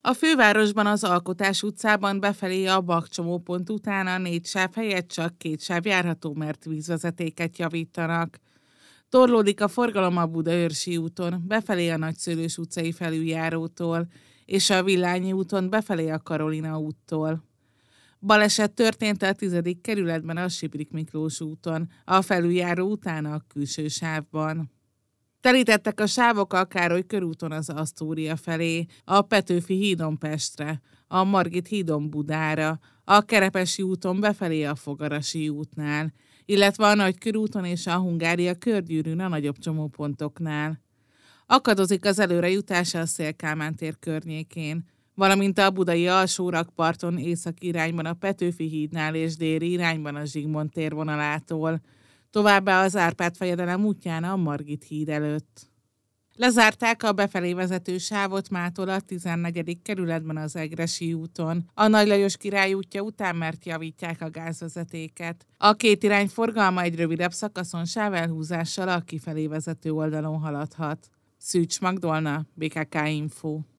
A fővárosban az Alkotás utcában befelé a Bak csomópont után a 4 sáv helyett csak 2 sáv járható, mert vízvezetéket javítanak. Torlódik a forgalom a Budaörsi úton, befelé a Nagyszőlős utcai felüljárótól, és a Villányi úton befelé a Karolina úttól. Baleset történt a 10. kerületben a Sibrik Miklós úton, a felüljáró után a külső sávban. Telítettek a sávok a Károly körúton az Asztória felé, a Petőfi hídon Pestre, a Margit hídon Budára, a Kerepesi úton befelé a Fogarasi útnál, illetve a Nagykörúton és a Hungária körgyűrűn a nagyobb csomópontoknál. Akadozik az előrejutás a Széll-Kálmán tér környékén, valamint a budai alsórakparton északi irányban a Petőfi hídnál és déli irányban a Zsigmond tér vonalától, továbbá az Árpád-fejedelem útján a Margit híd előtt. Lezárták a befelé vezető sávot mától a 14. kerületben az Egressy úton, a Nagy Lajos Király útja után, mert javítják a gázvezetéket. A két irány forgalma egy rövidebb szakaszon sávelhúzással a kifelé vezető oldalon haladhat. Szűcs Magdolna, BKK Info.